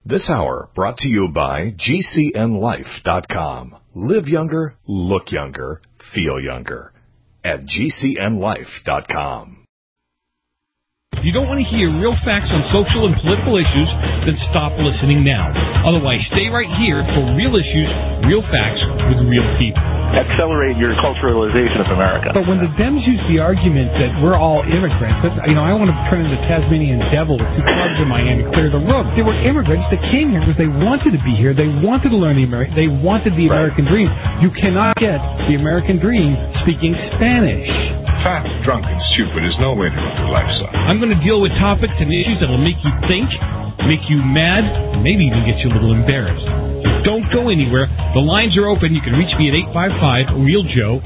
This hour brought to you by GCNLife.com. Live younger, look younger, feel younger. At GCNLife.com. If you don't want to hear real facts on social and political issues, then stop listening now. Otherwise, stay right here for real issues, real facts with real people. Accelerate your culturalization of America. But when the Dems use the argument that we're all immigrants, I want to turn into Tasmanian devil with two clubs in my hand and clear the road. They were immigrants that came here because they wanted to be here. They wanted to learn they wanted the American dream. You cannot get the American dream speaking Spanish. Fat, drunk, and stupid is no way to live your life, son. I'm going to deal with topics and issues that will make you think, make you mad, and maybe even get you a little embarrassed. So don't go anywhere. The lines are open. You can reach me at 855-REAL-JOE,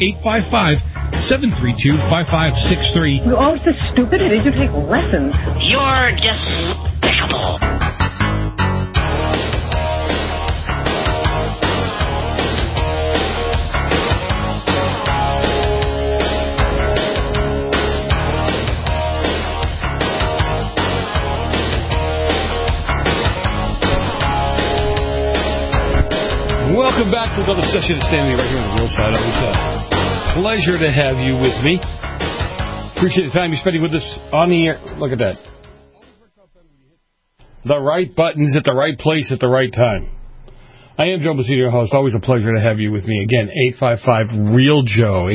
855-732-5563. You're always so stupid. I need to take lessons. You're despicable. Welcome back to another session of Standing right here on the Real Side. Always a pleasure to have you with me. Appreciate the time you're spending with us on the air. Look at that. The right buttons at the right place at the right time. I am Joe Mazzino, your host. Always a pleasure to have you with me. Again, 855-REAL-JOE,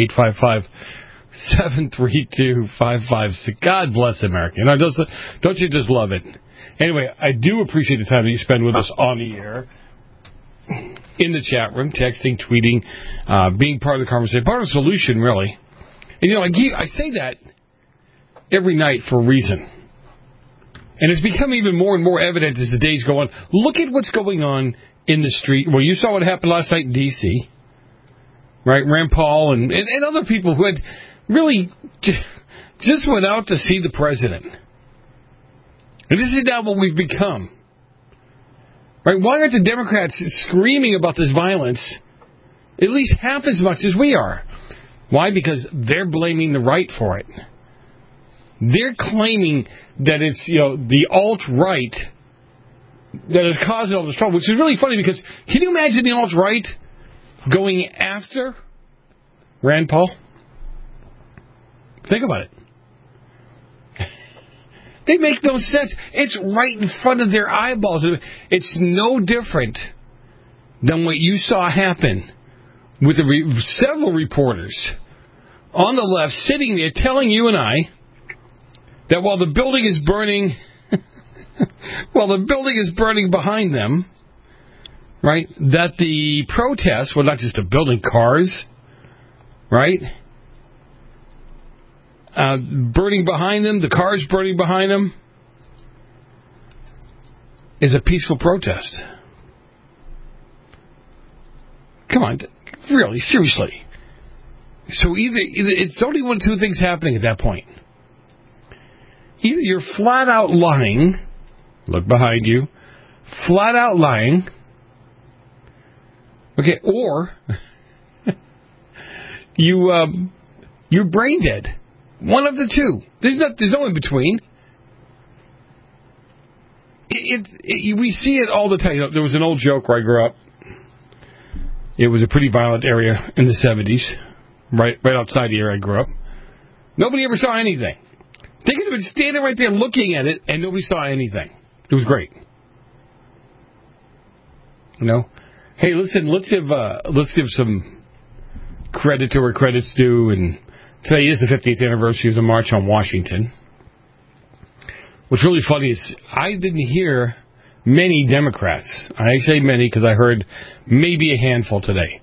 855-732-5563. God bless America. Don't you just love it? Anyway, I do appreciate the time that you spend with us on the air. In the chat room, texting, tweeting, being part of the conversation, part of the solution, really. And, I say that every night for a reason. And it's become even more and more evident as the days go on. Look at what's going on in the street. Well, you saw what happened last night in D.C., right? Rand Paul and other people who had really just went out to see the president. And this is now what we've become. Right? Why aren't the Democrats screaming about this violence at least half as much as we are? Why? Because they're blaming the right for it. They're claiming that it's, the alt-right that is causing all this trouble, which is really funny because can you imagine the alt-right going after Rand Paul? Think about it. They make no sense. It's right in front of their eyeballs. It's no different than what you saw happen with several reporters on the left sitting there telling you and I that while the building is burning, behind them, right, that the protests, well, not just the building, cars, right, burning behind them, the cars burning behind them, is a peaceful protest. Come on, really, seriously. So either it's only one of two things happening at that point. Either you're flat out lying, look behind you, flat out lying, okay, or you're brain dead. One of the two. There's no in between. We see it all the time. There was an old joke where I grew up. It was a pretty violent area in the 70s, right outside the area I grew up. Nobody ever saw anything. They could have been standing right there looking at it, and nobody saw anything. It was great. Hey, listen, let's give some credit to where credit's due, and today is the 50th anniversary of the March on Washington. What's really funny is I didn't hear many Democrats. I say many because I heard maybe a handful today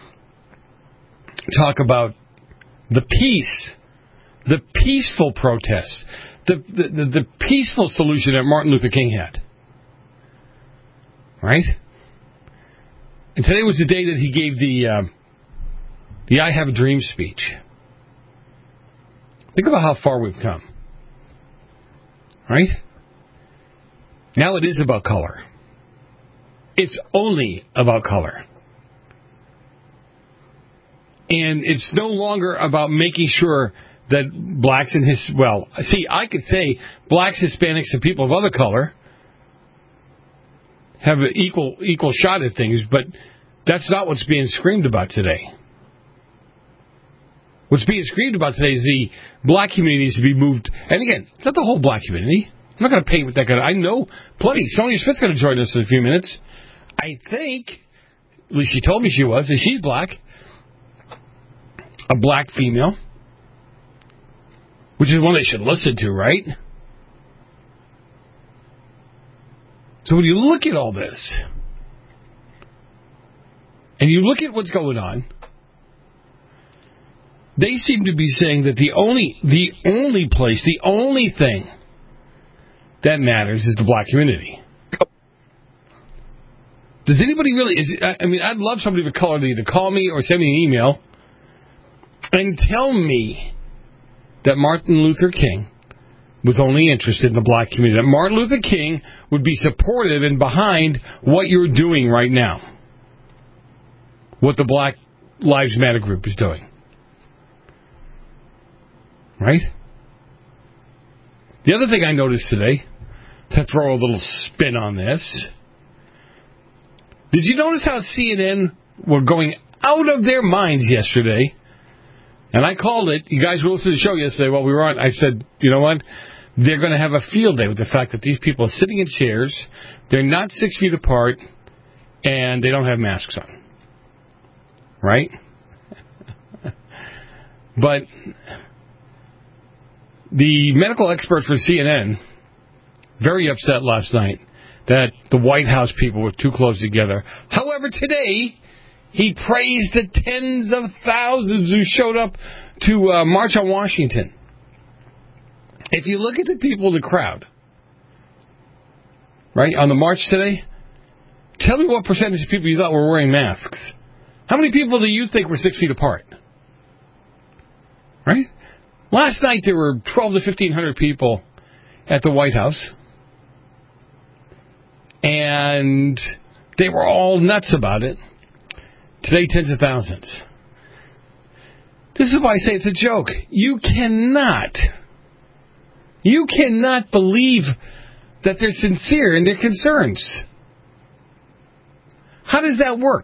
talk about the peace, the peaceful protest, the peaceful solution that Martin Luther King had. Right? And today was the day that he gave the I Have a Dream speech. Think about how far we've come. Right? Now it is about color. It's only about color. And it's no longer about making sure that blacks and I could say blacks, Hispanics, and people of other color have an equal shot at things, but that's not what's being screamed about today. What's being screamed about today is the black community needs to be moved. And again, it's not the whole black community. I'm not going to paint with that kind of... I know plenty. Sonia Smith's going to join us in a few minutes. I think, at least she told me she was, that she's black. A black female. Which is one they should listen to, right? So when you look at all this, and you look at what's going on, they seem to be saying that the only thing that matters is the black community. Does anybody really... I'd love somebody of color to either call me or send me an email and tell me that Martin Luther King was only interested in the black community. That Martin Luther King would be supportive and behind what you're doing right now. What the Black Lives Matter group is doing. Right? The other thing I noticed today, to throw a little spin on this, did you notice how CNN were going out of their minds yesterday? And I called it. You guys were listening to the show yesterday while we were on. I said, you know what? They're going to have a field day with the fact that these people are sitting in chairs, they're not 6 feet apart, and they don't have masks on. Right? But the medical expert for CNN, very upset last night that the White House people were too close together. However, today, he praised the tens of thousands who showed up to march on Washington. If you look at the people in the crowd, right, on the march today, tell me what percentage of people you thought were wearing masks. How many people do you think were 6 feet apart? Right? Last night there were 1,200 to 1,500 people at the White House. And they were all nuts about it. Today, tens of thousands. This is why I say it's a joke. You cannot believe that they're sincere in their concerns. How does that work?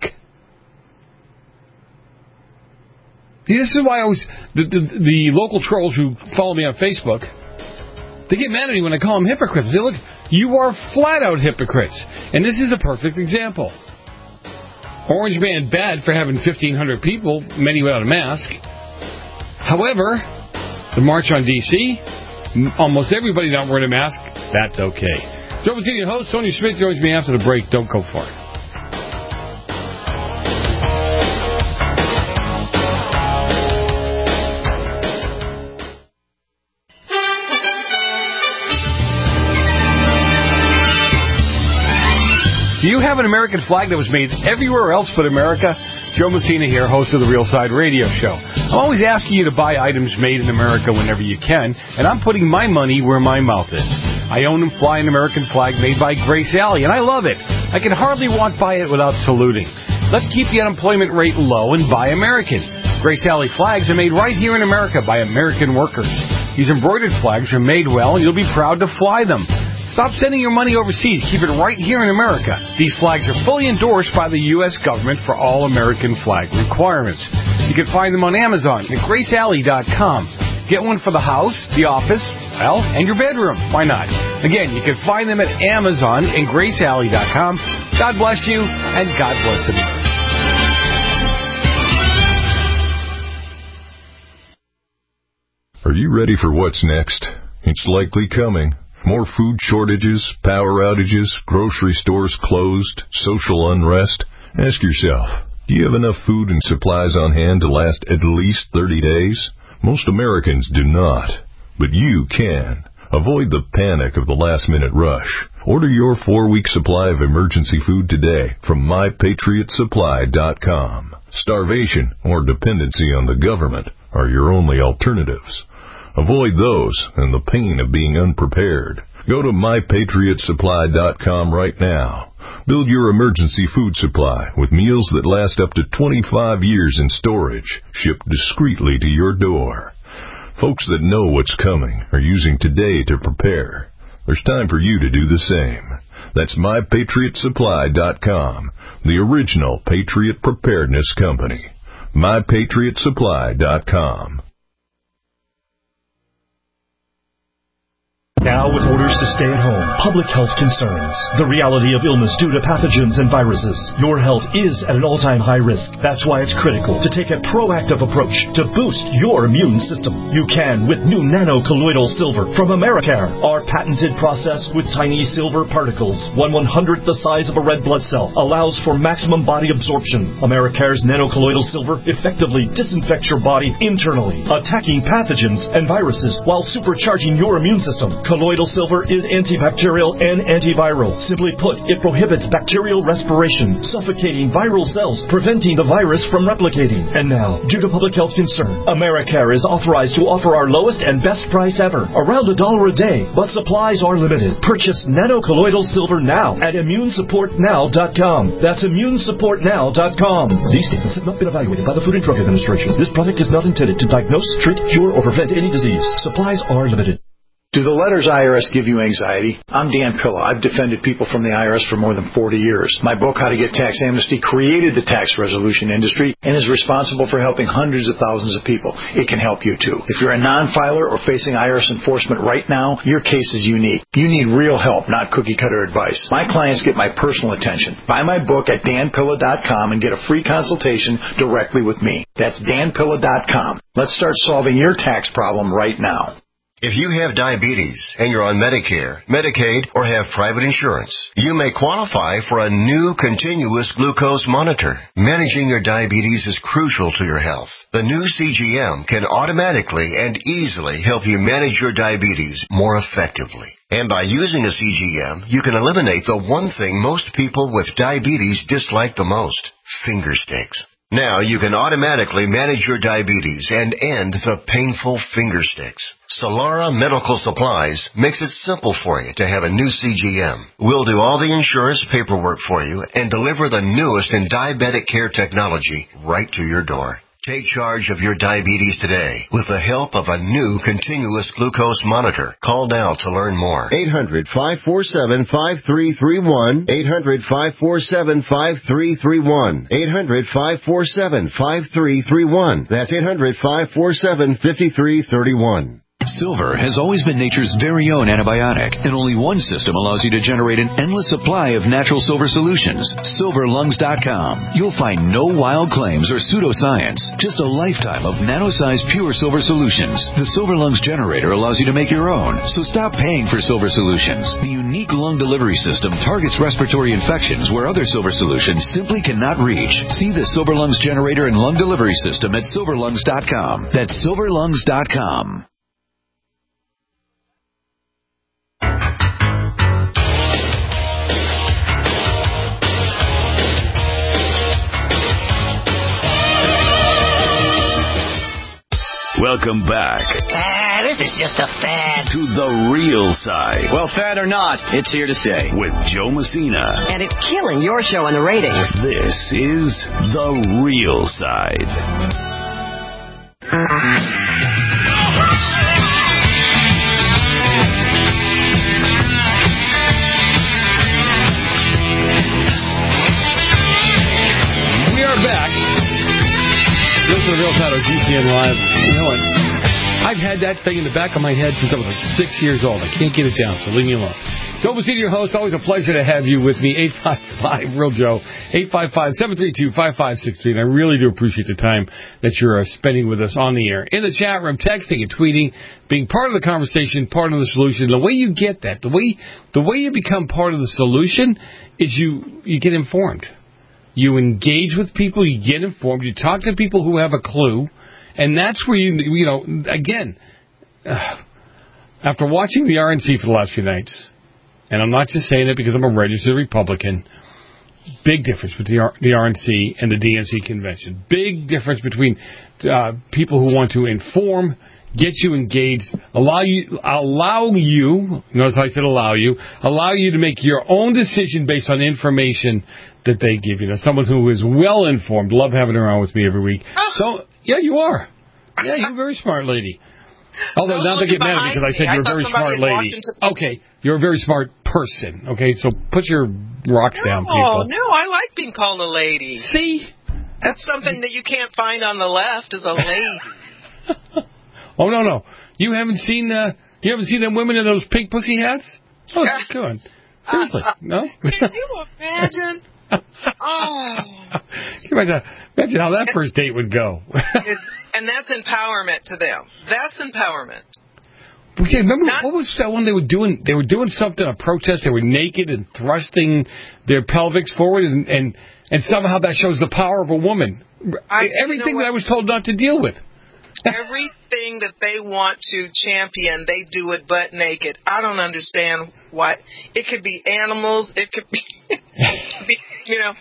See, this is why I always... The local trolls who follow me on Facebook, they get mad at me when I call them hypocrites. They say, look, you are flat-out hypocrites. And this is a perfect example. Orange Man bad for having 1,500 people, many without a mask. However, the march on D.C., almost everybody not wearing a mask, that's okay. Joe Martini, host, Sonia Smith joins me after the break. Don't go far. Do you have an American flag that was made everywhere else but America? Joe Messina here, host of the Real Side Radio Show. I'm always asking you to buy items made in America whenever you can, and I'm putting my money where my mouth is. I own and fly an American flag made by Grace Alley, and I love it. I can hardly walk by it without saluting. Let's keep the unemployment rate low and buy American. Grace Alley flags are made right here in America by American workers. These embroidered flags are made well, and you'll be proud to fly them. Stop sending your money overseas. Keep it right here in America. These flags are fully endorsed by the U.S. government for all American flag requirements. You can find them on Amazon at GraceAlley.com. Get one for the house, the office, well, and your bedroom. Why not? Again, you can find them at Amazon and GraceAlley.com. God bless you, and God bless America. Are you ready for what's next? It's likely coming. More food shortages, power outages, grocery stores closed, social unrest. Ask yourself, do you have enough food and supplies on hand to last at least 30 days? Most Americans do not, but you can. Avoid the panic of the last-minute rush. Order your 4-week supply of emergency food today from MyPatriotSupply.com. Starvation or dependency on the government are your only alternatives. Avoid those and the pain of being unprepared. Go to MyPatriotSupply.com right now. Build your emergency food supply with meals that last up to 25 years in storage, shipped discreetly to your door. Folks that know what's coming are using today to prepare. There's time for you to do the same. That's MyPatriotSupply.com, the original Patriot Preparedness Company. MyPatriotSupply.com. Now with orders to stay at home, public health concerns, the reality of illness due to pathogens and viruses, your health is at an all-time high risk. That's why it's critical to take a proactive approach to boost your immune system. You can with new nano-colloidal silver from Americare. Our patented process with tiny silver particles, 1/100th the size of a red blood cell, allows for maximum body absorption. Americare's nano-colloidal silver effectively disinfects your body internally, attacking pathogens and viruses while supercharging your immune system. Colloidal silver is antibacterial and antiviral. Simply put, it prohibits bacterial respiration, suffocating viral cells, preventing the virus from replicating. And now, due to public health concern, Americare is authorized to offer our lowest and best price ever, around $1 a day, but supplies are limited. Purchase nano-colloidal silver now at ImmuneSupportNow.com. That's ImmuneSupportNow.com. These statements have not been evaluated by the Food and Drug Administration. This product is not intended to diagnose, treat, cure, or prevent any disease. Supplies are limited. Do the letters IRS give you anxiety? I'm Dan Pilla. I've defended people from the IRS for more than 40 years. My book, How to Get Tax Amnesty, created the tax resolution industry and is responsible for helping hundreds of thousands of people. It can help you too. If you're a non-filer or facing IRS enforcement right now, your case is unique. You need real help, not cookie-cutter advice. My clients get my personal attention. Buy my book at danpilla.com and get a free consultation directly with me. That's danpilla.com. Let's start solving your tax problem right now. If you have diabetes and you're on Medicare, Medicaid, or have private insurance, you may qualify for a new continuous glucose monitor. Managing your diabetes is crucial to your health. The new CGM can automatically and easily help you manage your diabetes more effectively. And by using a CGM, you can eliminate the one thing most people with diabetes dislike the most: finger sticks. Now you can automatically manage your diabetes and end the painful finger sticks. Solara Medical Supplies makes it simple for you to have a new CGM. We'll do all the insurance paperwork for you and deliver the newest in diabetic care technology right to your door. Take charge of your diabetes today with the help of a new continuous glucose monitor. Call now to learn more. 800-547-5331. 800-547-5331. 800-547-5331. That's 800-547-5331. Silver has always been nature's very own antibiotic, and only one system allows you to generate an endless supply of natural silver solutions. SilverLungs.com. You'll find no wild claims or pseudoscience, just a lifetime of nano-sized pure silver solutions. The Silver Lungs generator allows you to make your own, so stop paying for silver solutions. The unique lung delivery system targets respiratory infections where other silver solutions simply cannot reach. See the Silver Lungs generator and lung delivery system at SilverLungs.com. That's SilverLungs.com. Welcome back. This is just a fad. To the real side. Well, fad or not, it's here to stay. With Joe Messina. And it's killing your show in the ratings. This is The Real Side. We are back. This is The Real Side of GCN Live. You know what? I've had that thing in the back of my head since I was like 6 years old. I can't get it down, so leave me alone. Joe Messina, your host. Always a pleasure to have you with me. 855 Real Joe. 855-732-5563. And I really do appreciate the time that you're spending with us on the air. In the chat room, texting and tweeting, being part of the conversation, part of the solution. The way you get that, the way you become part of the solution is you get informed. You engage with people, you get informed, you talk to people who have a clue, and that's where you know, again, after watching the RNC for the last few nights, and I'm not just saying it because I'm a registered Republican, big difference between the RNC and the DNC convention. Big difference between people who want to inform, get you engaged, allow you, notice I said allow you to make your own decision based on information that they give you. Now, someone who is well informed, love having her on with me every week. So, yeah, you are. Yeah, you're a very smart lady. Although, not to get mad at me because I said you're a very smart lady. Okay, You're a very smart person, okay? So put your rocks down, people. No, I like being called a lady. See? That's something that you can't find on the left, is a lady. Oh, no. You haven't seen them women in those pink pussy hats? Oh, that's good. Seriously, no? Can you imagine? Oh. Imagine how that first date would go. And that's empowerment to them. That's empowerment. Okay, remember, what was that one they were doing? They were doing something, a protest. They were naked and thrusting their pelvics forward, and somehow that shows the power of a woman. Everything that I was told not to deal with. Everything that they want to champion, they do it butt naked. I don't understand why. It could be animals. It could be, you know.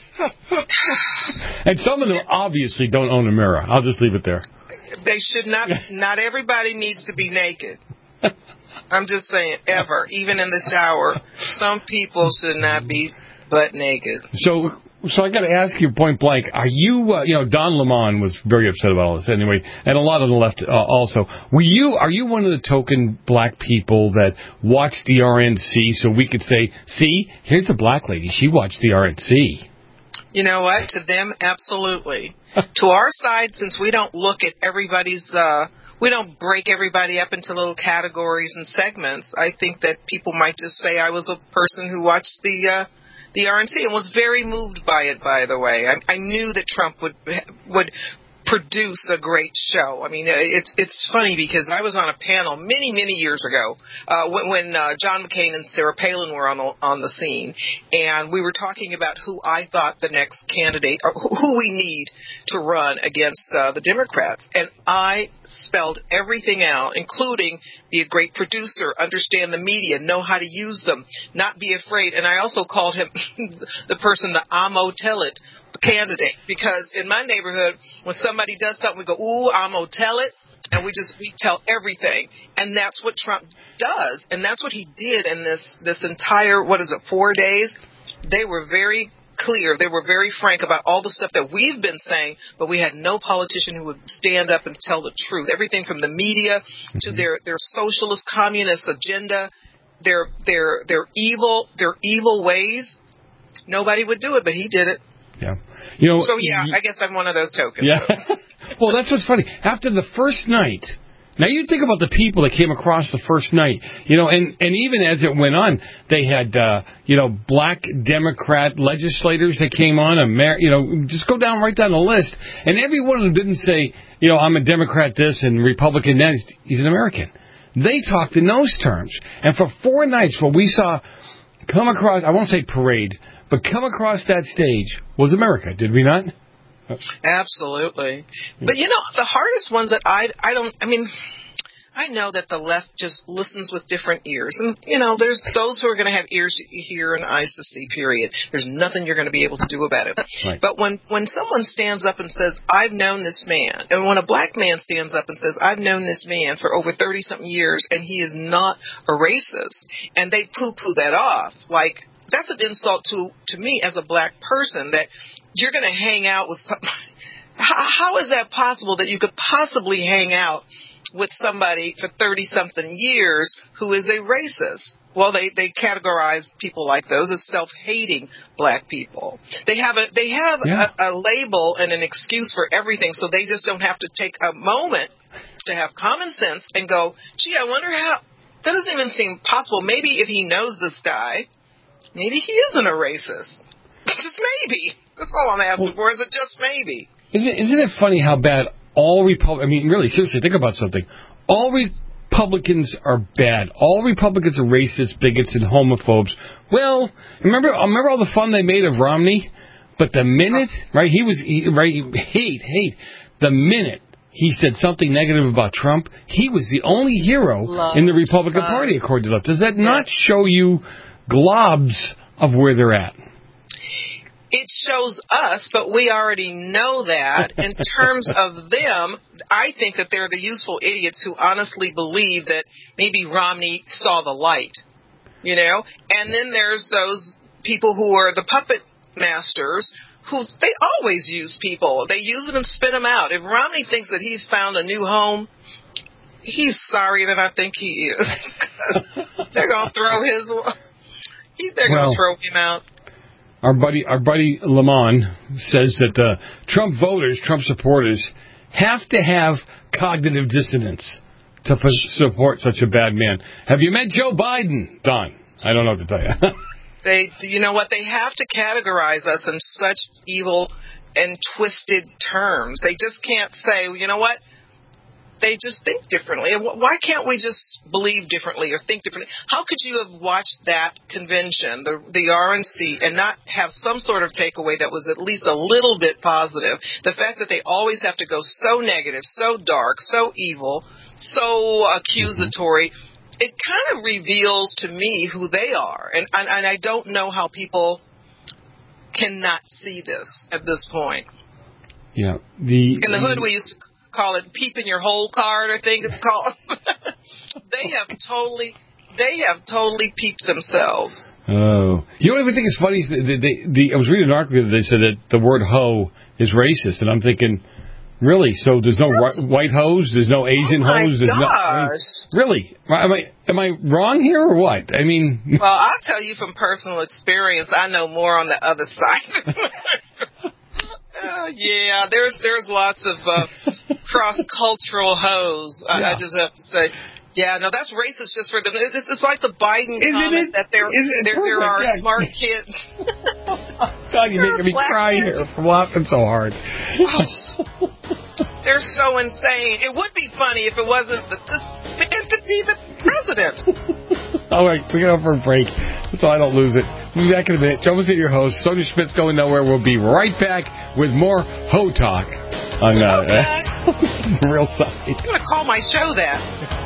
And some of them obviously don't own a mirror. I'll just leave it there. They should not. Not everybody needs to be naked. I'm just saying, ever. Even in the shower, some people should not be butt naked. So I got to ask you point blank, are you, Don Lemon was very upset about all this anyway, and a lot on the left also. Are you one of the token black people that watched the RNC so we could say, see, here's a black lady, she watched the RNC? You know what? To them, absolutely. To our side, since we don't look at everybody's, we don't break everybody up into little categories and segments, I think that people might just say I was a person who watched the RNC and was very moved by it, by the way. I knew that Trump would produce a great show. I mean, it's funny because I was on a panel many, many years ago when John McCain and Sarah Palin were on the scene, and we were talking about who I thought the next candidate, or who we need to run against the Democrats. And I spelled everything out, including be a great producer, understand the media, know how to use them, not be afraid. And I also called him the person, the Amo Tell It candidate, because in my neighborhood, when somebody does something, we go, ooh, Amo Tell It, and we tell everything. And that's what Trump does, and that's what he did in this entire, 4 days? They were very clear. They were very frank about all the stuff that we've been saying, but we had no politician who would stand up and tell the truth. Everything from the media to their socialist communist agenda, their evil ways. Nobody would do it, but he did it. Yeah. So I guess I'm one of those tokens. Yeah. Well, that's what's funny. After the first night, now you think about the people that came across the first night, and even as it went on, they had, black Democrat legislators that came on, just go right down the list. And every one of them didn't say, I'm a Democrat this and Republican that. He's an American. They talked in those terms. And for 4 nights, what we saw come across, I won't say parade, but come across that stage was America, did we not? Absolutely. But, the hardest ones that I know that the left just listens with different ears. And, there's those who are going to have ears to hear and eyes to see, period. There's nothing you're going to be able to do about it. Right. But when someone stands up and says, I've known this man, and when a black man stands up and says, I've known this man for over 30-something years, and he is not a racist, and they poo-poo that off, like, that's an insult to me as a black person, that you're going to hang out with somebody. How is that possible that you could possibly hang out with somebody for 30-something years who is a racist? Well, they categorize people like those as self-hating black people. They have a label and an excuse for everything, so they just don't have to take a moment to have common sense and go, gee, I wonder how. That doesn't even seem possible. Maybe if he knows this guy, maybe he isn't a racist. Just maybe. That's all I'm asking for, is it just maybe. Isn't it funny how bad all Republicans, really, seriously, think about something. All Republicans are bad. All Republicans are racist, bigots, and homophobes. Well, remember all the fun they made of Romney? But the minute, hate, the minute he said something negative about Trump, he was the only hero in the Republican Party, according to left. Does that not show you globs of where they're at? It shows us, but we already know that. In terms of them, I think that they're the useful idiots who honestly believe that maybe Romney saw the light, And then there's those people who are the puppet masters who they always use people. They use them and spit them out. If Romney thinks that he's found a new home, he's sorrier than I think he is. They're going to throw they're going to throw him out. Our buddy Lamont says that Trump voters, Trump supporters, have to have cognitive dissonance to support such a bad man. Have you met Joe Biden, Don? I don't know what to tell you. You know what? They have to categorize us in such evil and twisted terms. They just can't say, you know what? They just think differently. Why can't we just believe differently or think differently? How could you have watched that convention, the RNC, and not have some sort of takeaway that was at least a little bit positive? The fact that they always have to go so negative, so dark, so evil, so accusatory, it kind of reveals to me who they are. And I don't know how people cannot see this at this point. Yeah. In the hood, we used to call it peeping your hole card, I think it's called. They have totally peeped themselves. Oh. You know what I think is funny? I was reading an article that they said that the word hoe is racist, and I'm thinking, really? So there's no white hoes? There's no Asian hoes? There's gosh. Really? Am I wrong here or what? I mean... Well, I'll tell you from personal experience, I know more on the other side. Yeah, there's lots of cross-cultural hoes. Yeah. I just have to say, yeah, no, that's racist just for them. It's like the Biden comment that there are smart kids. God, you're making me cry here from laughing so hard. They're so insane. It would be funny if it wasn't that this man could be the president. All right, we're going to go for a break so I don't lose it. We'll be back in a minute. Joe Messina, your host. Sonia Schmidt's going nowhere. We'll be right back with more Ho Talk on Real Side. I'm going to call my show that.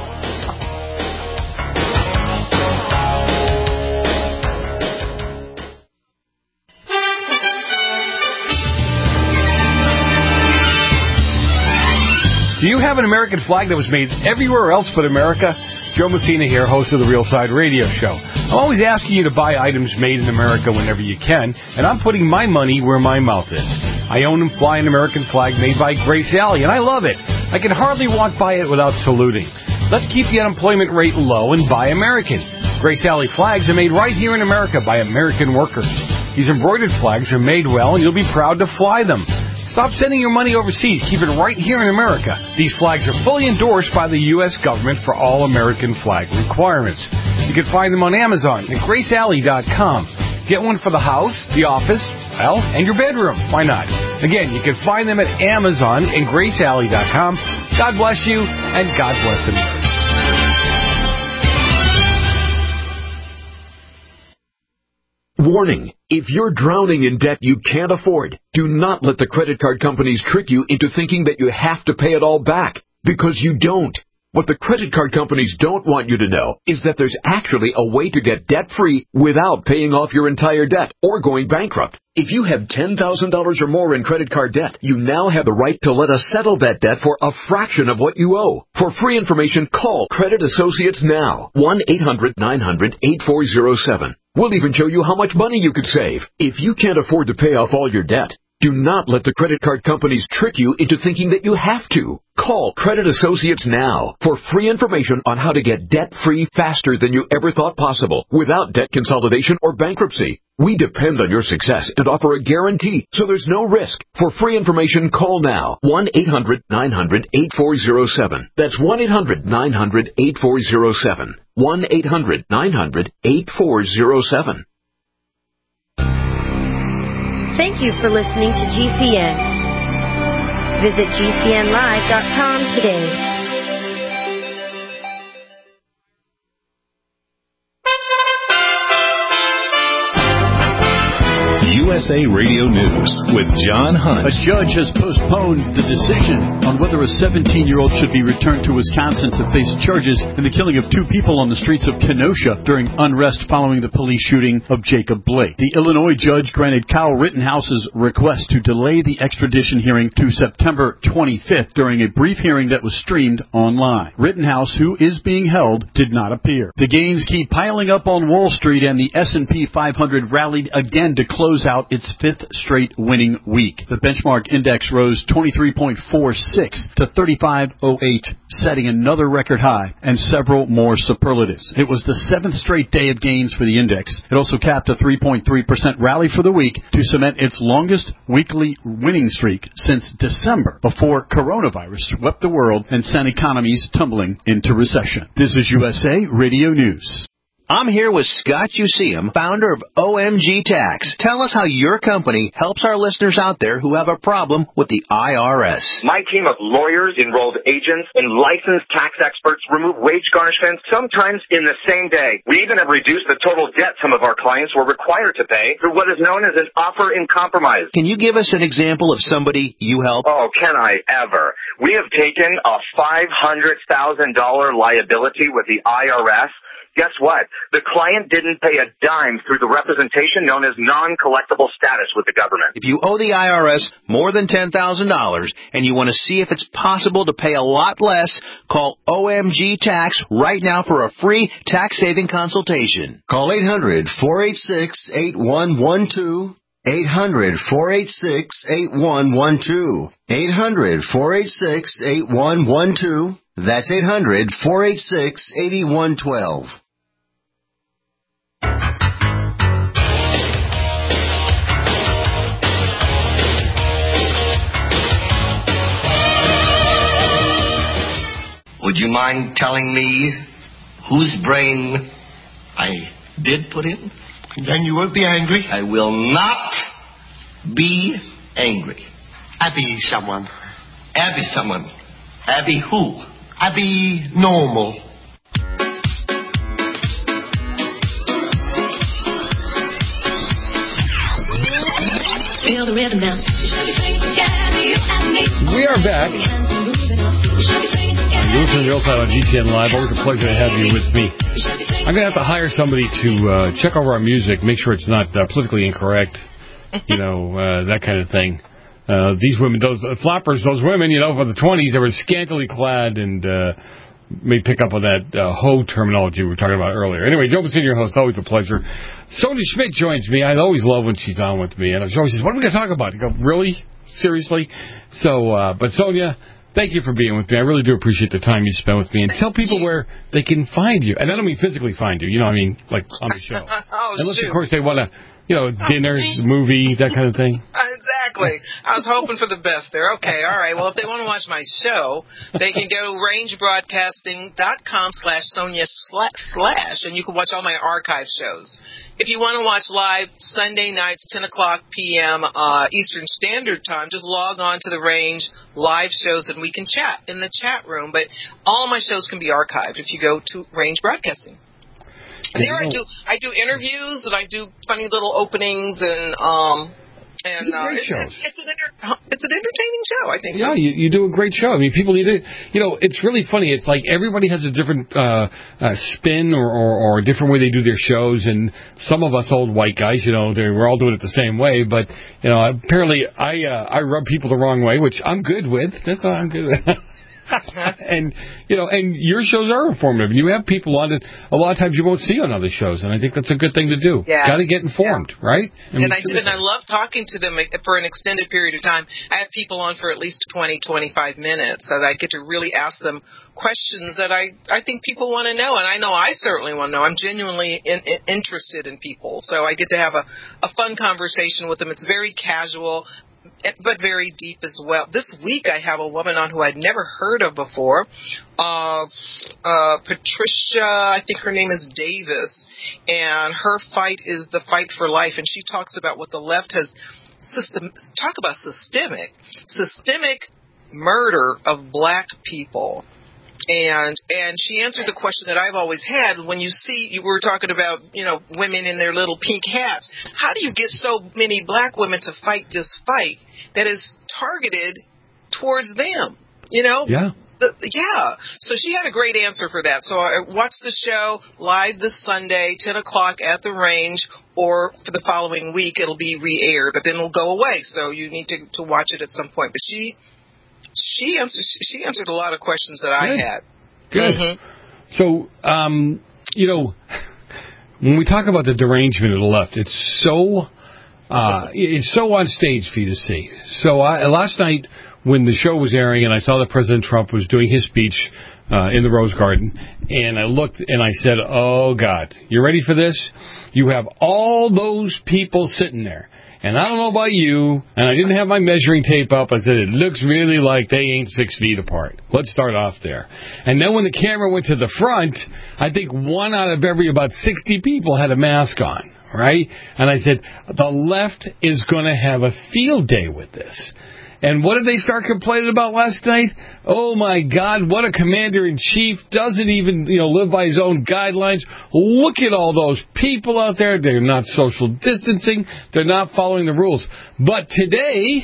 Do you have an American flag that was made everywhere else but America? Joe Messina here, host of the Real Side Radio Show. I'm always asking you to buy items made in America whenever you can, and I'm putting my money where my mouth is. I own and fly an American flag made by Grace Alley, and I love it. I can hardly walk by it without saluting. Let's keep the unemployment rate low and buy American. Grace Alley flags are made right here in America by American workers. These embroidered flags are made well, and you'll be proud to fly them. Stop sending your money overseas. Keep it right here in America. These flags are fully endorsed by the U.S. government for all American flag requirements. You can find them on Amazon at GraceAlley.com. Get one for the house, the office, well, and your bedroom. Why not? Again, you can find them at Amazon and GraceAlley.com. God bless you, and God bless America. Warning. If you're drowning in debt you can't afford, do not let the credit card companies trick you into thinking that you have to pay it all back, because you don't. What the credit card companies don't want you to know is that there's actually a way to get debt-free without paying off your entire debt or going bankrupt. If you have $10,000 or more in credit card debt, you now have the right to let us settle that debt for a fraction of what you owe. For free information, call Credit Associates now. 1-800-900-8407. We'll even show you how much money you could save. If you can't afford to pay off all your debt, do not let the credit card companies trick you into thinking that you have to. Call Credit Associates now for free information on how to get debt-free faster than you ever thought possible without debt consolidation or bankruptcy. We depend on your success and offer a guarantee, so there's no risk. For free information, call now. 1-800-900-8407. That's 1-800-900-8407. 1-800-900-8407. Thank you for listening to GCN. Visit GCNlive.com today. USA Radio News with John Hunt. A judge has postponed the decision on whether a 17-year-old should be returned to Wisconsin to face charges in the killing of two people on the streets of Kenosha during unrest following the police shooting of Jacob Blake. The Illinois judge granted Kyle Rittenhouse's request to delay the extradition hearing to September 25th during a brief hearing that was streamed online. Rittenhouse, who is being held, did not appear. The gains keep piling up on Wall Street, and the S&P 500 rallied again to close out out its fifth straight winning week. The benchmark index rose 23.46 to 3508, setting another record high and several more superlatives. It was the seventh straight day of gains for the index. It also capped a 3.3% rally for the week to cement its longest weekly winning streak since December, before coronavirus swept the world and sent economies tumbling into recession. This is USA Radio News. I'm here with Scott Useum, founder of OMG Tax. Tell us how your company helps our listeners out there who have a problem with the IRS. My team of lawyers, enrolled agents, and licensed tax experts remove wage garnishments sometimes in the same day. We even have reduced the total debt some of our clients were required to pay through what is known as an offer in compromise. Can you give us an example of somebody you help? Oh, can I ever? We have taken a $500,000 liability with the IRS. Guess what? The client didn't pay a dime through the representation known as non-collectible status with the government. If you owe the IRS more than $10,000 and you want to see if it's possible to pay a lot less, call OMG Tax right now for a free tax-saving consultation. Call 800-486-8112. 800-486-8112. 800-486-8112. That's 800-486-8112. Would you mind telling me whose brain I did put in? Then you won't be angry? I will not be angry. Abby someone. Abby someone. Abby who? Abby normal. Feel the rhythm now. We are back. You're listening to the Side on GCN Live. Always a pleasure to have you with me. I'm going to have to hire somebody to check over our music, make sure it's not politically incorrect, that kind of thing. These women, those flappers, those women, for the 20s, they were scantily clad and may pick up on that hoe terminology we were talking about earlier. Anyway, Joe Messina, your host, always a pleasure. Sonia Schmidt joins me. I always love when she's on with me. And she always says, what are we going to talk about? I go, really? Seriously? So, but Sonia, thank you for being with me. I really do appreciate the time you spend with me. And tell people where they can find you. And I don't mean physically find you. Like on the show. Unless, of course, they want to, dinner, movie, that kind of thing. Exactly. I was hoping for the best there. Okay, all right. Well, if they want to watch my show, they can go rangebroadcasting.com/Sonia/ and you can watch all my archive shows. If you want to watch live Sunday nights, 10 o'clock p.m. Eastern Standard Time, just log on to the Range live shows and we can chat in the chat room. But all my shows can be archived if you go to Range Broadcasting. And there I do interviews and I do funny little openings and it's an entertaining show, I think. Yeah, so. You do a great show. I mean, people need it. It's really funny. It's like everybody has a different spin or a different way they do their shows. And some of us old white guys, we're all doing it the same way. But apparently, I rub people the wrong way, which I'm good with. That's all I'm good with. And your shows are informative, and you have people on it a lot of times you won't see on other shows, and I think that's a good thing to do. Yeah. Got to get informed, right? And I do, and I love talking to them for an extended period of time. I have people on for at least 20-25 minutes, so that I get to really ask them questions that I think people want to know, and I know I certainly want to know. I'm genuinely interested in people, so I get to have a fun conversation with them. It's very casual, but very deep as well. This week I have a woman on who I'd never heard of before, Patricia, I think her name is Davis, and her fight is the fight for life, and she talks about what the left has talk about systemic murder of black people. And she answered the question that I've always had. When you were talking about, women in their little pink hats. How do you get so many black women to fight this fight that is targeted towards them? Yeah. So she had a great answer for that. So I watched the show live this Sunday, 10 o'clock at the Range, or for the following week it'll be re-aired, but then it'll go away. So you need to watch it at some point. But she answered a lot of questions that I had. Good. Mm-hmm. So, when we talk about the derangement of the left, it's so It's so on stage for you to see. So last night when the show was airing and I saw that President Trump was doing his speech in the Rose Garden, and I looked and I said, oh, God, you ready for this? You have all those people sitting there. And I don't know about you, and I didn't have my measuring tape up. I said, it looks really like they ain't 6 feet apart. Let's start off there. And then when the camera went to the front, I think one out of every about 60 people had a mask on, right? And I said, the left is going to have a field day with this. And what did they start complaining about last night? Oh, my God, what a commander-in-chief, doesn't even, live by his own guidelines. Look at all those people out there. They're not social distancing. They're not following the rules. But today,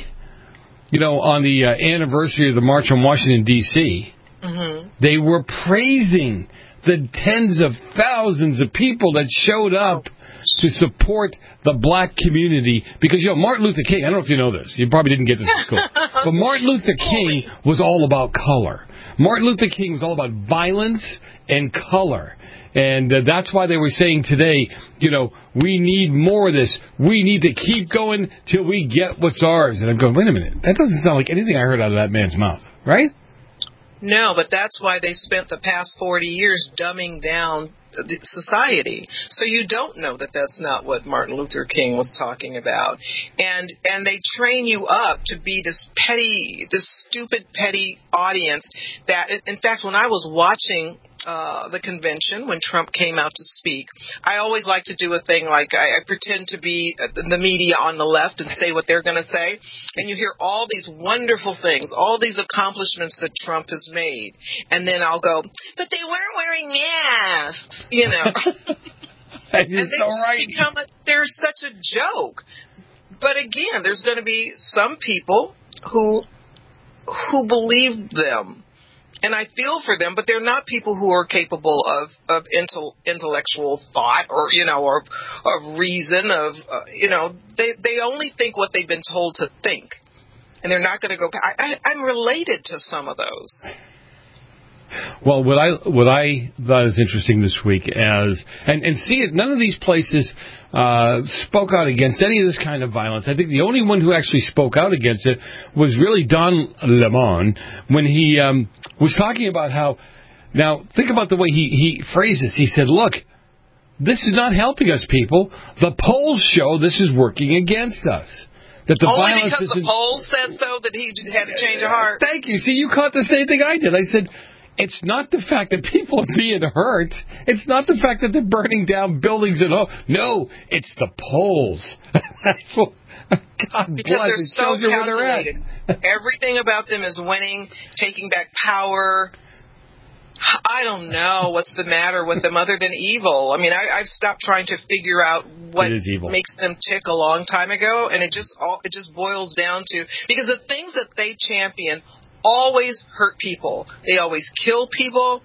on the anniversary of the March on Washington, D.C., they were praising the tens of thousands of people that showed up to support the black community. Because, Martin Luther King, I don't know if you know this. You probably didn't get this in school. But Martin Luther King was all about color. Martin Luther King was all about violence and color. And that's why they were saying today, we need more of this. We need to keep going till we get what's ours. And I'm going, wait a minute. That doesn't sound like anything I heard out of that man's mouth, right? No, but that's why they spent the past 40 years dumbing down the society. So you don't know that that's not what Martin Luther King was talking about. And they train you up to be this stupid, petty audience that, in fact, when I was watching the convention, when Trump came out to speak, I always like to do a thing like I pretend to be the media on the left and say what they're going to say. And you hear all these wonderful things, all these accomplishments that Trump has made. And then I'll go, but they weren't wearing masks, And they just become they're such a joke. But again, there's going to be some people who believe them. And I feel for them, but they're not people who are capable of intellectual thought or of reason, they only think what they've been told to think. And they're not going to go back. I'm related to some of those. Well, what I thought was interesting this week and see it, none of these places spoke out against any of this kind of violence. I think the only one who actually spoke out against it was really Don Lemon when he was talking about how, now think about the way he phrased this. He said, look, this is not helping us, people. The polls show this is working against us. That the only violence because the polls said so that he had to change of heart. Thank you. See, you caught the same thing I did. I said, it's not the fact that people are being hurt. It's not the fact that they're burning down buildings at home. No, it's the polls. That's what, God because bless, they're so you where they're at. Everything about them is winning, taking back power. I don't know what's the matter with them other than evil. I mean, I've stopped trying to figure out what makes them tick a long time ago, and it just boils down to, because the things that they champion always hurt people. They always kill people.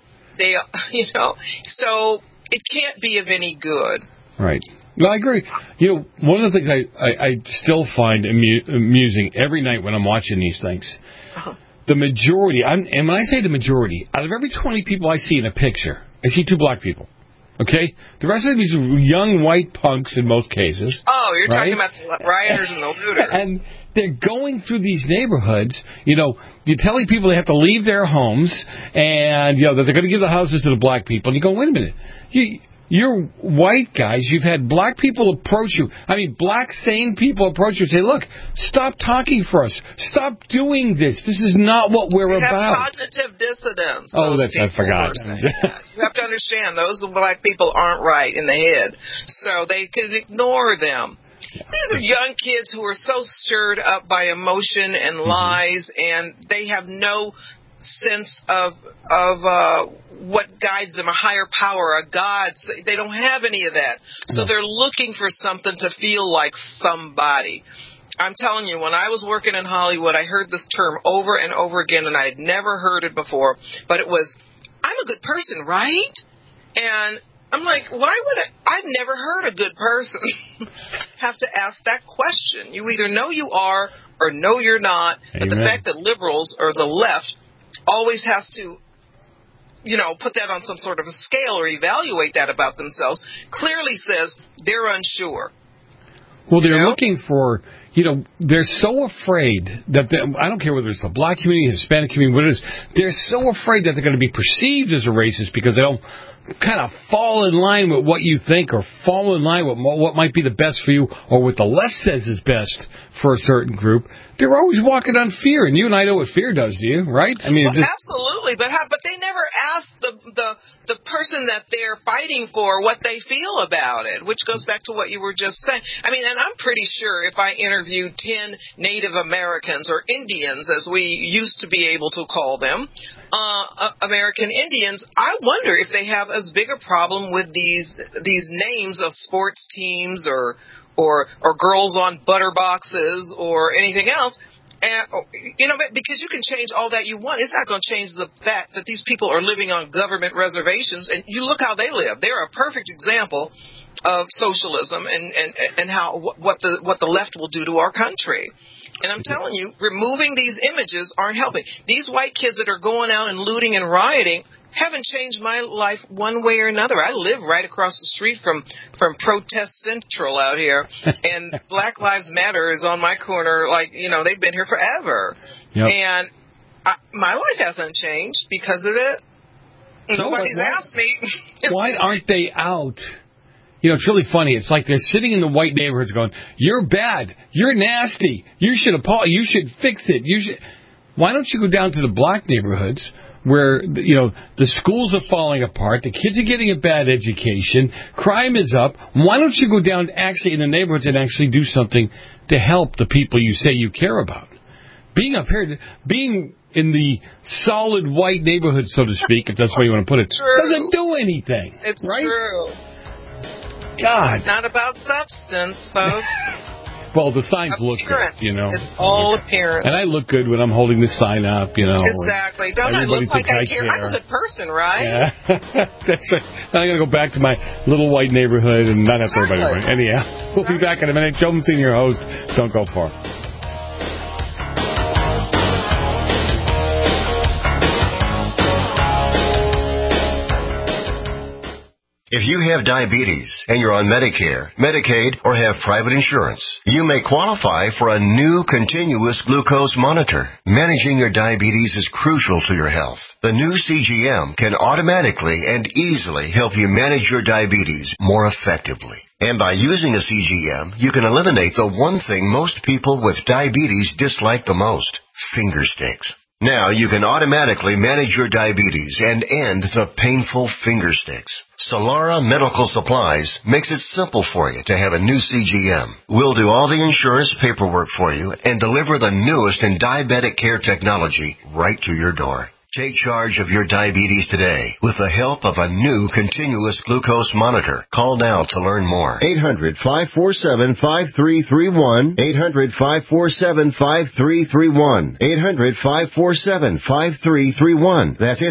So it can't be of any good. Right. No, I agree. One of the things I still find amusing every night when I'm watching these things, the majority, and when I say the majority, out of every 20 people I see in a picture, I see 2 black people. Okay? The rest of these are young white punks in most cases. Oh, you're right? talking about the rioters and the looters. And they're going through these neighborhoods, you're telling people they have to leave their homes and, that they're going to give the houses to the black people. And you go, wait a minute. You're white guys. You've had black people approach you. I mean, black sane people approach you and say, look, stop talking for us. Stop doing this. This is not what we're about. Cognitive dissonance. Oh, I forgot. You have to understand, those black people aren't right in the head. So they can ignore them. These are young kids who are so stirred up by emotion and lies, and they have no sense of what guides them, a higher power, a God. They don't have any of that. So they're looking for something to feel like somebody. I'm telling you, when I was working in Hollywood, I heard this term over and over again, and I had never heard it before, but it was, I'm a good person, right? And I'm like, why would I've never heard a good person have to ask that question. You either know you are or know you're not. Amen. But the fact that liberals or the left always has to, put that on some sort of a scale or evaluate that about themselves clearly says they're unsure. Well, they're looking for, they're so afraid that, I don't care whether it's the black community, Hispanic community, what it is, they're so afraid that they're going to be perceived as a racist because they don't kind of fall in line with what you think or fall in line with what might be the best for you or what the left says is best for a certain group. They're always walking on fear, and you and I know what fear does to you, right? I mean, absolutely, but they never ask the person that they're fighting for what they feel about it, which goes back to what you were just saying. I mean, and I'm pretty sure if I interviewed 10 Native Americans or Indians, as we used to be able to call them, American Indians, I wonder if they have as big a problem with these names of sports teams or girls on butter boxes or anything else. And, because you can change all that you want. It's not going to change the fact that these people are living on government reservations. And you look how they live. They're a perfect example of socialism and how what the left will do to our country. And I'm telling you, removing these images aren't helping. These white kids that are going out and looting and rioting haven't changed my life one way or another. I live right across the street from Protest Central out here, and Black Lives Matter is on my corner. They've been here forever. Yep. And my life hasn't changed because of it. Nobody's asked me. Why aren't they out? It's really funny. It's like they're sitting in the white neighborhoods going, "You're bad. You're nasty. You should fix it. Why don't you go down to the black neighborhoods where, the schools are falling apart, the kids are getting a bad education, crime is up. Why don't you go down actually in the neighborhoods and actually do something to help the people you say you care about? Being up here, being in the solid white neighborhood, so to speak, if that's the way you want to put it, doesn't do anything. It's right? True. God. It's not about substance, folks. Well, the signs look good, It's all appearance. And I look good when I'm holding the sign up, Exactly. Don't I look like I care? I'm a good person, right? Yeah. That's right. Now I'm going to go back to my little white neighborhood and not have everybody right. Anyhow, we'll be back in a minute. Joe Mancini, your host. Don't go far. If you have diabetes and you're on Medicare, Medicaid, or have private insurance, you may qualify for a new continuous glucose monitor. Managing your diabetes is crucial to your health. The new CGM can automatically and easily help you manage your diabetes more effectively. And by using a CGM, you can eliminate the one thing most people with diabetes dislike the most: finger sticks. Now you can automatically manage your diabetes and end the painful finger sticks. Solara Medical Supplies makes it simple for you to have a new CGM. We'll do all the insurance paperwork for you and deliver the newest in diabetic care technology right to your door. Take charge of your diabetes today with the help of a new continuous glucose monitor. Call now to learn more. 800-547-5331. 800-547-5331. 800-547-5331. That's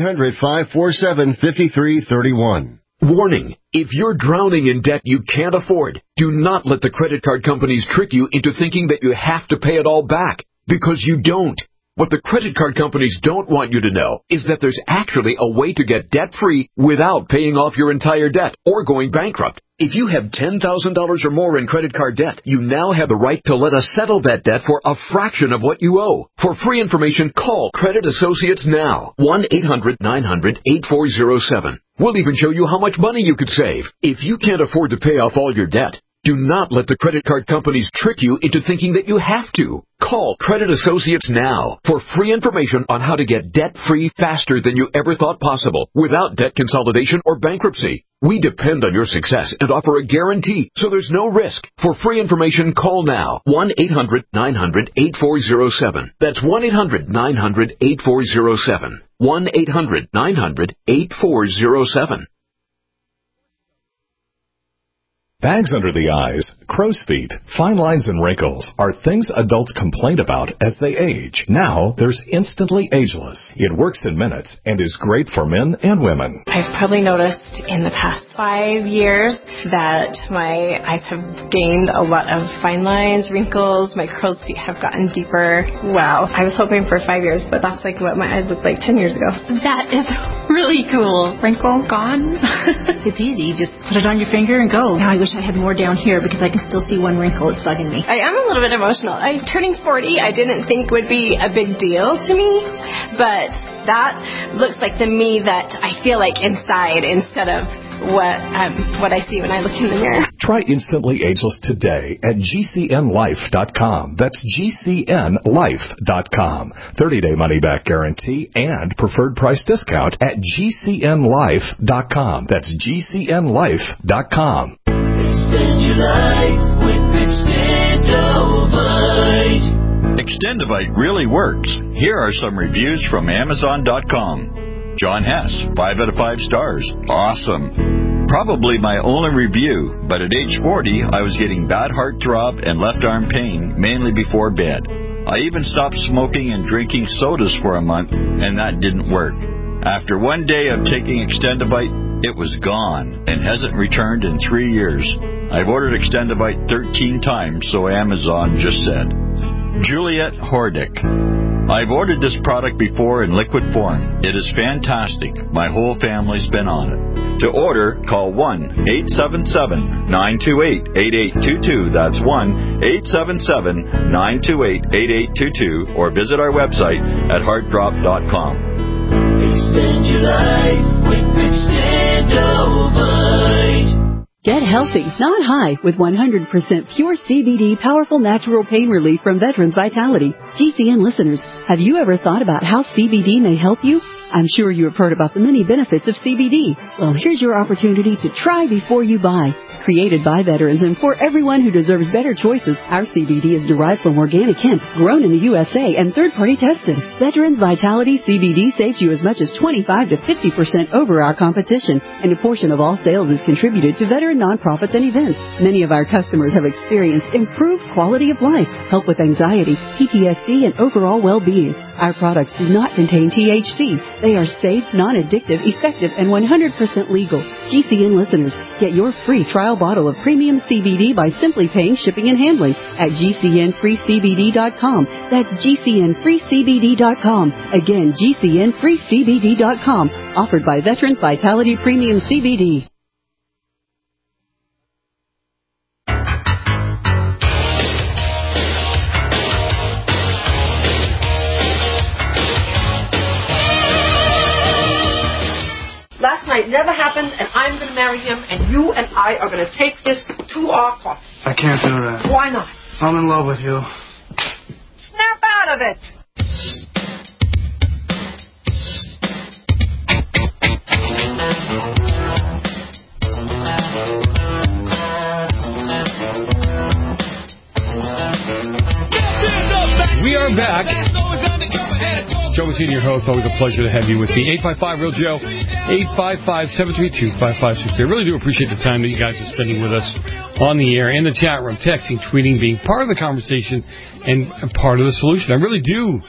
800-547-5331. Warning, if you're drowning in debt you can't afford, do not let the credit card companies trick you into thinking that you have to pay it all back, because you don't. What the credit card companies don't want you to know is that there's actually a way to get debt-free without paying off your entire debt or going bankrupt. If you have $10,000 or more in credit card debt, you now have the right to let us settle that debt for a fraction of what you owe. For free information, call Credit Associates now. 1-800-900-8407. We'll even show you how much money you could save. If you can't afford to pay off all your debt, do not let the credit card companies trick you into thinking that you have to. Call Credit Associates now for free information on how to get debt-free faster than you ever thought possible without debt consolidation or bankruptcy. We depend on your success and offer a guarantee, so there's no risk. For free information, call now. 1-800-900-8407. That's 1-800-900-8407. 1-800-900-8407. Bags under the eyes, crow's feet, fine lines and wrinkles are things adults complain about as they age. Now, there's Instantly Ageless. It works in minutes and is great for men and women. I've probably noticed in the past 5 years that my eyes have gained a lot of fine lines, wrinkles, my crow's feet have gotten deeper. Wow. I was hoping for 5 years, but that's like what my eyes looked like 10 years ago. That is really cool. Wrinkle gone. It's easy. You just put it on your finger and go. Now I wish wish I had more down here because I can still see one wrinkle. It's bugging me. I am a little bit emotional. I'm turning 40. I didn't think would be a big deal to me, but that looks like the me that I feel like inside instead of what I see when I look in the mirror. Try Instantly Ageless today at GCNLife.com. That's GCNLife.com. 30-day money-back guarantee and preferred price discount at GCNLife.com. That's GCNLife.com. Extend your life with Extendovite. Extendovite really works. Here are some reviews from Amazon.com. John Hess, 5 out of 5 stars. Awesome. Probably my only review, but at age 40, I was getting bad heart throb and left arm pain, mainly before bed. I even stopped smoking and drinking sodas for a month, and that didn't work. After one day of taking Extendovite, it was gone and hasn't returned in 3 years. I've ordered Extendovite 13 times, so Amazon just said. Juliet Hordick. I've ordered this product before in liquid form. It is fantastic. My whole family's been on it. To order, call 1-877-928-8822. That's 1-877-928-8822. Or visit our website at heartdrop.com. Extend your life with Extendovite. Get healthy, not high, with 100% pure CBD powerful natural pain relief from Veterans Vitality. GCN listeners, have you ever thought about how CBD may help you? I'm sure you have heard about the many benefits of CBD. Well, here's your opportunity to try before you buy. Created by veterans and for everyone who deserves better choices, our CBD is derived from organic hemp, grown in the USA and third-party tested. Veterans Vitality CBD saves you as much as 25 to 50% over our competition, and a portion of all sales is contributed to veteran nonprofits and events. Many of our customers have experienced improved quality of life, help with anxiety, PTSD, and overall well-being. Our products do not contain THC. They are safe, non-addictive, effective, and 100% legal. GCN listeners, get your free trial bottle of premium CBD by simply paying shipping and handling at GCNFreeCBD.com. That's GCNFreeCBD.com. Again, GCNFreeCBD.com. Offered by Veterans Vitality Premium CBD. Last night never happened, and I'm going to marry him, and you and I are going to take this to our coffin. I can't do that. Why not? I'm in love with you. Snap out of it! We are back. Joe Messina, your host. Always a pleasure to have you with me. 855-REAL-JOE, 855-732-5563. I really do appreciate the time that you guys are spending with us on the air, in the chat room, texting, tweeting, being part of the conversation and part of the solution. I really do.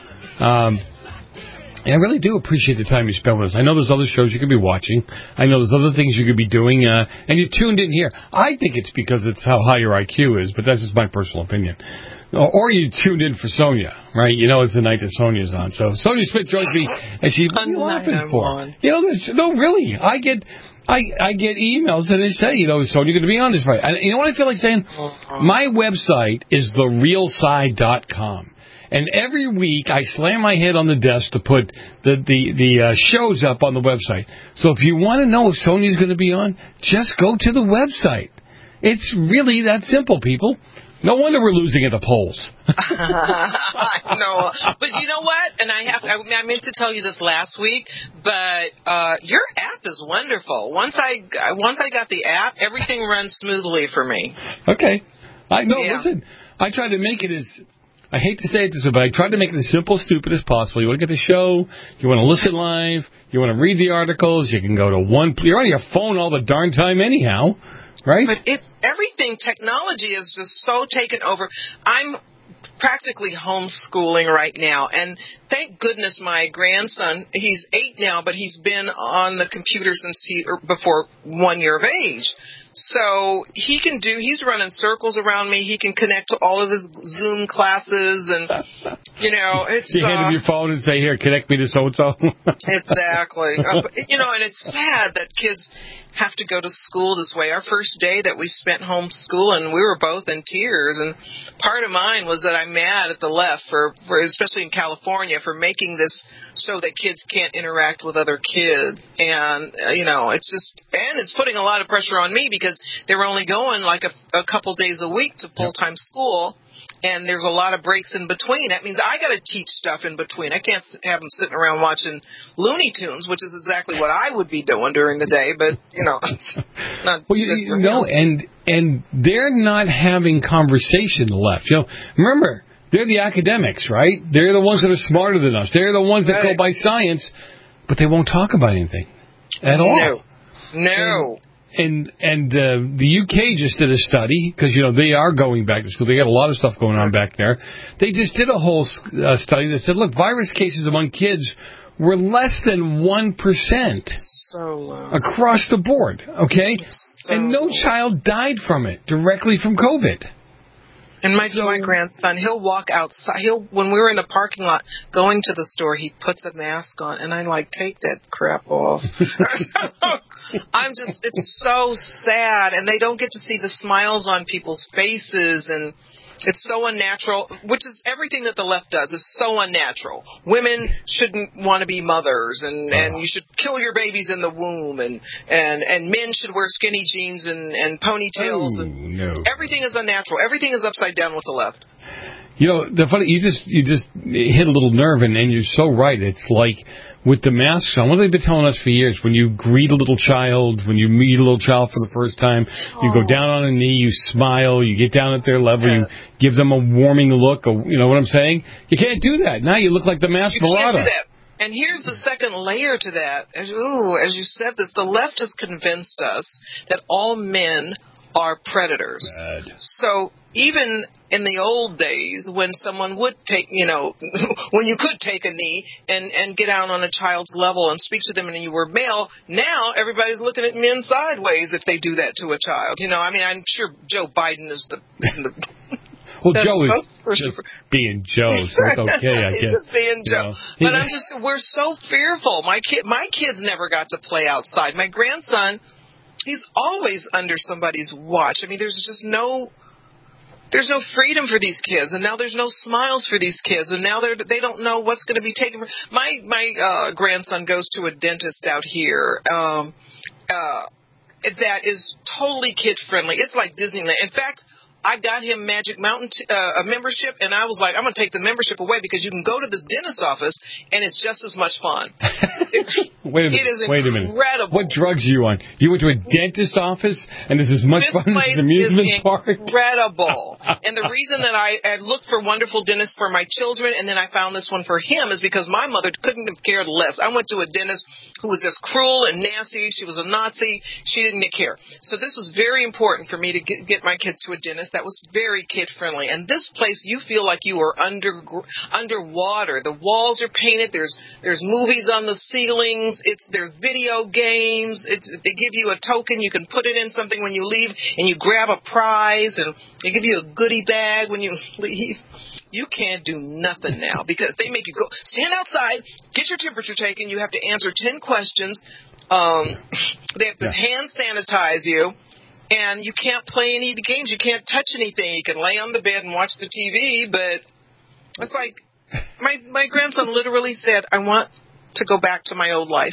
I really do appreciate the time you spend with us. I know there's other shows you could be watching. I know there's other things you could be doing, and you tuned in here. I think it's because it's how high your IQ is, but that's just my personal opinion. Or you tuned in for Sonia, right? You know it's the night that Sonia's on. So Sonia Smith joins me, and she's laughing for. You know, no, really. I get emails and they say, you know, Sonia going to be on this Friday. And you know what I feel like saying? My website is therealside.com. And every week I slam my head on the desk to put the shows up on the website. So if you want to know if Sonia's going to be on, just go to the website. It's really that simple, people. No wonder we're losing at the polls. I know. But you know what? And I meant to tell you this last week, but your app is wonderful. Once I got the app, everything runs smoothly for me. Okay. Listen, I tried to make it as, I hate to say it this way, but I tried to make it as simple, stupid as possible. You want to get the show, you want to listen live, you want to read the articles, you can go to you're on your phone all the darn time anyhow. Right? But it's everything. Technology is just so taken over. I'm practically homeschooling right now, and thank goodness my grandson, he's 8 now, but he's been on the computer since before 1 year of age. So he's running circles around me. He can connect to all of his Zoom classes, and, it's... You hand him your phone and say, here, connect me to so-and-so. Exactly. And it's sad that kids have to go to school this way. Our first day that we spent homeschooling, we were both in tears, and part of mine was that I'm mad at the left for especially in California, for making this so that kids can't interact with other kids. And, it's putting a lot of pressure on me because they're only going like a couple days a week to full-time school. And there's a lot of breaks in between. That means I got to teach stuff in between. I can't have them sitting around watching Looney Tunes, which is exactly what I would be doing during the day. But, it's not good. And they're not having conversation, the left. Remember, they're the academics, right? They're the ones that are smarter than us. They're the ones that go by science, but they won't talk about anything at all. No. And the UK just did a study, because, they are going back to school. They got a lot of stuff going on back there. They just did a whole study that said, look, virus cases among kids were less than 1% so low. Across the board, okay? And no child died from it, directly from COVID. And my grandson, he'll walk outside. When we were in the parking lot going to the store, he puts a mask on, and I'm like, take that crap off. It's so sad, and they don't get to see the smiles on people's faces, and it's so unnatural, which is everything that the left does is so unnatural. Women shouldn't want to be mothers, and you should kill your babies in the womb, and men should wear skinny jeans and ponytails. Everything is unnatural. Everything is upside down with the left. The funny, you just hit a little nerve, and you're so right. It's like with the masks on, what they've been telling us for years, when you greet a little child, when you meet a little child for the first time, you go down on a knee, you smile, you get down at their level, you give them a warming look, you know what I'm saying? You can't do that. Now you look like the masked Marauder. You can't do that. And here's the second layer to that. As you said this, the left has convinced us that all men are predators. Bad. So even in the old days when someone would take, when you could take a knee and get out on a child's level and speak to them and you were male, now everybody's looking at men sideways if they do that to a child. I'm sure Joe Biden is the well, Joe is just being Joe, so it's okay, I guess. He's just being Joe. But we're so fearful. My kids never got to play outside. My grandson, he's always under somebody's watch. There's no freedom for these kids, and now there's no smiles for these kids, and now they don't know what's going to be taken. My grandson goes to a dentist out here that is totally kid friendly. It's like Disneyland. In fact, I got him Magic Mountain a membership, and I was like, I'm going to take the membership away because you can go to this dentist office, and it's just as much fun. Wait a minute. Incredible. What drugs are you on? You went to a dentist office, and this is much fun as an amusement park? Incredible. And the reason that I looked for wonderful dentists for my children, and then I found this one for him, is because my mother couldn't have cared less. I went to a dentist who was just cruel and nasty. She was a Nazi. She didn't care. So this was very important for me to get my kids to a dentist that was very kid-friendly. And this place, you feel like you are underwater. The walls are painted. There's movies on the ceilings. There's video games. They give you a token. You can put it in something when you leave, and you grab a prize, and they give you a goodie bag when you leave. You can't do nothing now because they make you go stand outside, get your temperature taken. You have to answer 10 questions. They have to hand sanitize you. And you can't play any of the games. You can't touch anything. You can lay on the bed and watch the TV, but it's like my grandson literally said, I want to go back to my old life.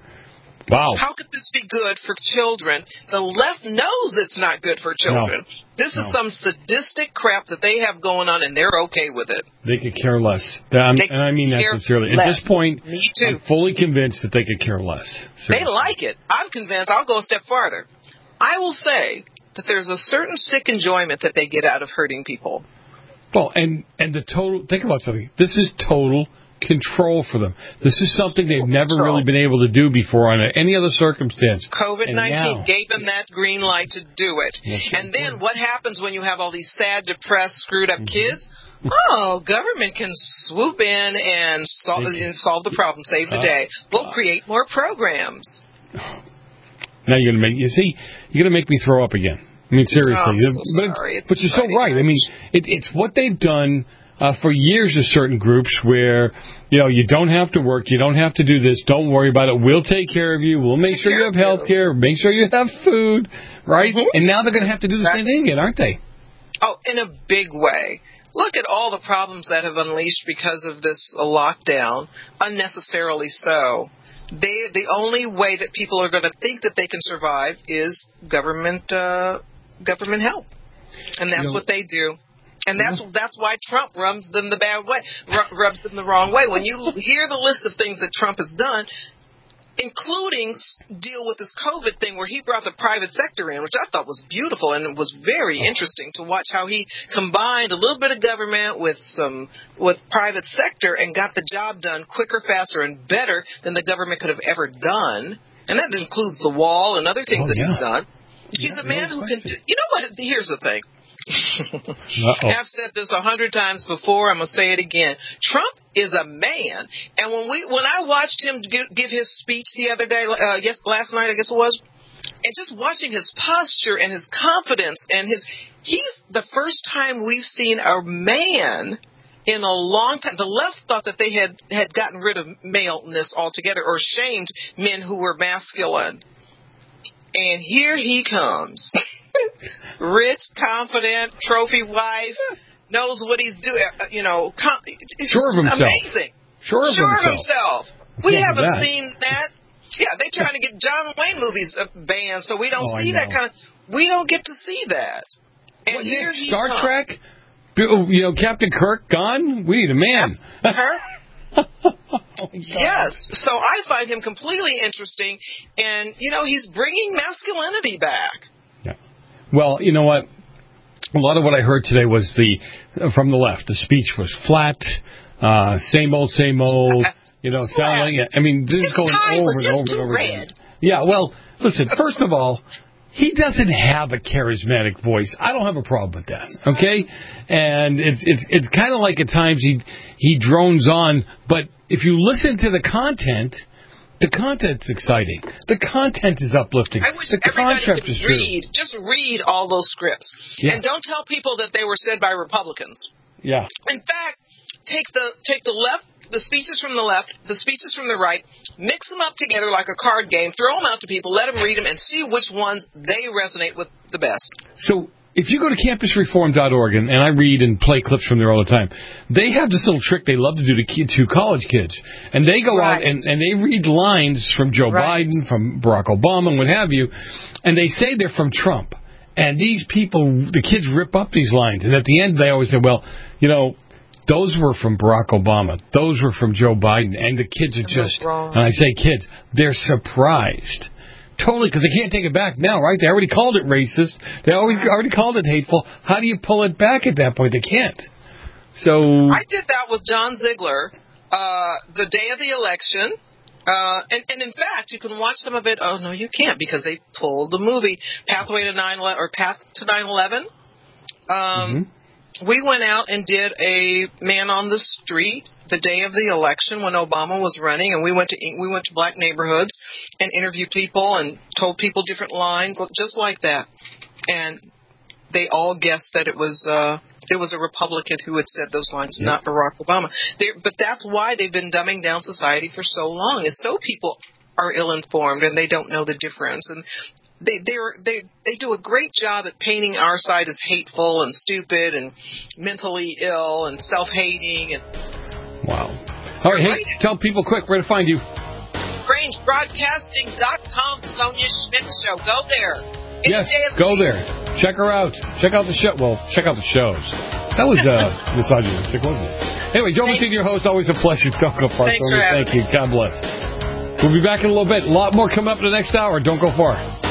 Wow. How could this be good for children? The left knows it's not good for children. No. This is some sadistic crap that they have going on, and they're okay with it. They could care less. And I mean that sincerely. At this point, Me too. I'm fully convinced that they could care less. Seriously. They like it. I'm convinced. I'll go a step farther. I will say that there's a certain sick enjoyment that they get out of hurting people. Well, and the total, think about something. This is total control for them. This is something they've never really been able to do before under any other circumstance. COVID-19 gave them that green light to do it. And then what happens when you have all these sad, depressed, screwed up kids? Oh, government can swoop in and solve the problem, save the day. We'll create more programs. Now you're gonna make me throw up again. I mean, seriously. Oh, I'm so sorry. But you're so right. I mean, it's what they've done for years to certain groups where, you don't have to work, you don't have to do this, don't worry about it, we'll take care of you, we'll make sure you have health care, make sure you have food, right? Mm-hmm. And now they're going to have to do the same thing again, aren't they? Oh, in a big way. Look at all the problems that have unleashed because of this lockdown, unnecessarily so. The only way that people are going to think that they can survive is government help, and that's what they do. And that's why Trump rubs them the bad way, rubs them the wrong way. When you hear the list of things that Trump has done, including deal with this COVID thing where he brought the private sector in, which I thought was beautiful, and it was very interesting to watch how he combined a little bit of government with private sector and got the job done quicker, faster, and better than the government could have ever done. And that includes the wall and other things that he's done. He's a man who can do... You know what? Here's the thing. I've said this 100 times before. I'm gonna say it again. Trump is a man, and when I watched him give his speech the other day, last night I guess it was, and just watching his posture and his confidence and he's the first time we've seen a man in a long time. The left thought that they had gotten rid of maleness altogether or shamed men who were masculine, and here he comes. Rich, confident, trophy wife, knows what he's doing. Sure of himself. Amazing. Sure of himself. We haven't seen that. Yeah, they're trying to get John Wayne movies banned, so we don't see that kind of. We don't get to see that. And here he Star comes. Trek. Captain Kirk gone. We need a man. Yes, so I find him completely interesting, and he's bringing masculinity back. Well, you know what? A lot of what I heard today was from the left. The speech was flat, same old. Sound like I mean, this is going over and over again. Yeah. Well, listen. First of all, he doesn't have a charismatic voice. I don't have a problem with that. Okay, and it's kind of like at times he drones on, but if you listen to the content. The content's exciting. The content is uplifting. I wish the everybody concept could is true. just read all those scripts. Yeah. And don't tell people that they were said by Republicans. Yeah. In fact, take the left, the speeches from the left, the speeches from the right, mix them up together like a card game, throw them out to people, let them read them, and see which ones they resonate with the best. So if you go to campusreform.org, and I read and play clips from there all the time, they have this little trick they love to do to college kids. And they go out and they read lines from Joe Biden, from Barack Obama, and what have you, and they say they're from Trump. And these people, the kids rip up these lines. And at the end, they always say, well, those were from Barack Obama. Those were from Joe Biden. And the kids are just, and I say kids, they're surprised. Totally, because they can't take it back now, right? They already called it racist. They already called it hateful. How do you pull it back at that point? They can't. So I did that with John Ziegler the day of the election. And in fact, you can watch some of it. Oh, no, you can't, because they pulled the movie Pathway to 9/11 or Path to 9/11. We went out and did a man on the street the day of the election when Obama was running, and we went to black neighborhoods and interviewed people and told people different lines, just like that. And they all guessed that it was a Republican who had said those lines, not Barack Obama. But that's why they've been dumbing down society for so long, is so people are ill-informed and they don't know the difference. And they do a great job at painting our side as hateful and stupid and mentally ill and self-hating. Wow. All right, hey, tell people quick where to find you. RangeBroadcasting.com, Sonia Schmidt Show. Go there. Yes, go there. Check her out. Check out the show. Well, check out the shows. That was misogynistic, wasn't it? Anyway, Joe Messina, your host. Always a pleasure. Don't go far. Thanks for having me. God bless. We'll be back in a little bit. A lot more coming up in the next hour. Don't go far.